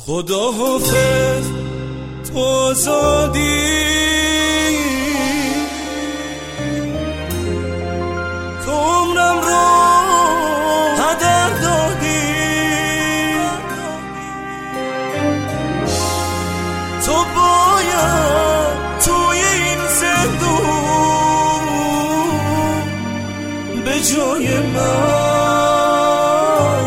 خدا حافظ تو آزادی، تو عمرم رو هدر دادی، تو باید توی این زندون به جای من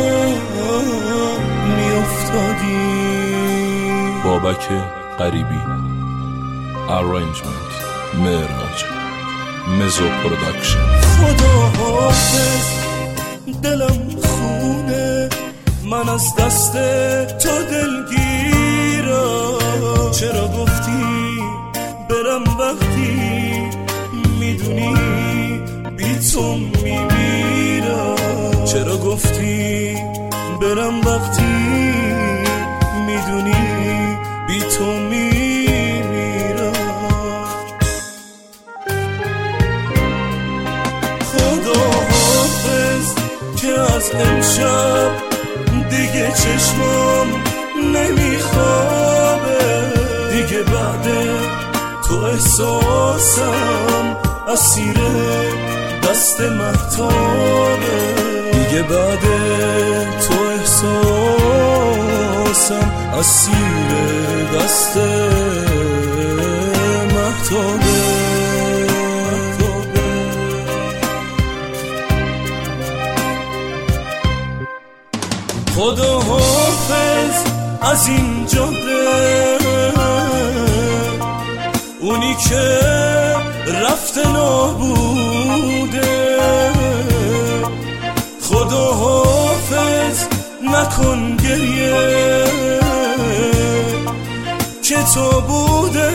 میافتادی. بابک غریبی، ارنجمنت معراج، مزو پروداکشن. خدا حافظ دلم خونه، من از دست تو دلگیرم. چرا گفتی برم وقتی میدونی بی تو میمیرم؟ چرا گفتی برم وقتی میدونی بی تو میمیرم؟ خدا حافظ که از امشب دیگه چشمام نمیخوابه، دیگه بعد تو احساسم اسیر دست مهتابه، دیگه بعد تو احساسم اسیر دست مهتابه. خدا حافظ از این جاده، اونی که رفته نابوده. خدا حافظ نکن گریه که تو بوده،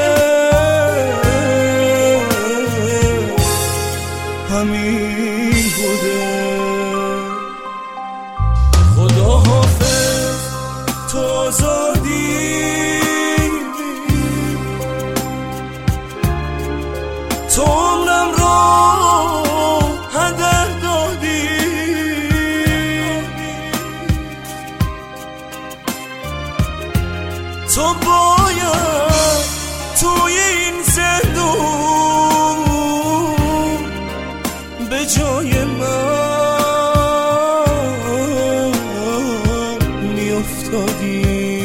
همین بوده. خدا حافظ تو آزادی، تو عمرم رو هدر دادی، تو باید توی این زندون به جای من میافتادی.